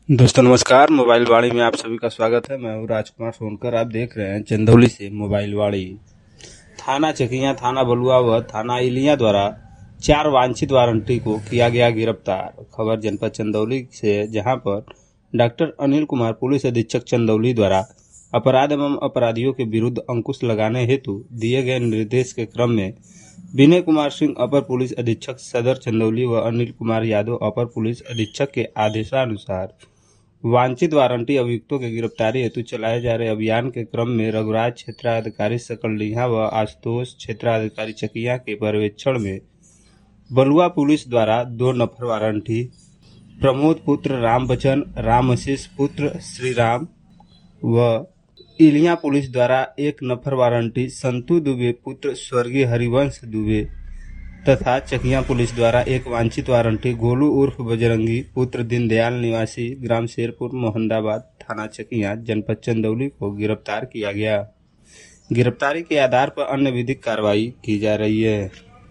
दोस्तों नमस्कार। मोबाइल वाणी में आप सभी का स्वागत है। मैं हूँ राजकुमार सोनकर। आप देख रहे हैं चंदौली से मोबाइल वाणी। थाना चकिया, थाना बलुआ व थाना इलिया द्वारा 4 वांछित वारंटी को किया गया गिरफ्तार। खबर जनपद चंदौली से, जहां पर डॉक्टर अनिल कुमार पुलिस अधीक्षक चंदौली द्वारा अपराध एवं अपराधियों के विरुद्ध अंकुश लगाने हेतु दिए गए निर्देश के क्रम में विनय कुमार सिंह अपर पुलिस अधीक्षक सदर चंदौली व अनिल कुमार यादव अपर पुलिस अधीक्षक के आदेशानुसार वांछित वारंटी अभियुक्तों की गिरफ्तारी हेतु चलाए जा रहे अभियान के क्रम में रघुराज क्षेत्राधिकारी सकलडीहा व आशुतोष क्षेत्राधिकारी चकिया के पर्यवेक्षण में बलुआ पुलिस द्वारा 2 नफर वारंटी प्रमोद पुत्र राम बच्चन, राम आशीष पुत्र श्रीराम व इलिया पुलिस द्वारा 1 नफर वारंटी संतु दुबे पुत्र स्वर्गीय हरिवंश दुबे तथा चकिया पुलिस द्वारा 1 वांछित वारंटी गोलू उर्फ बजरंगी पुत्र दीनदयाल निवासी ग्राम शेरपुर मोहम्मदाबाद थाना चकिया जनपद चंदौली को गिरफ्तार किया गया। गिरफ्तारी के आधार पर अन्य विधिक कार्रवाई की जा रही है।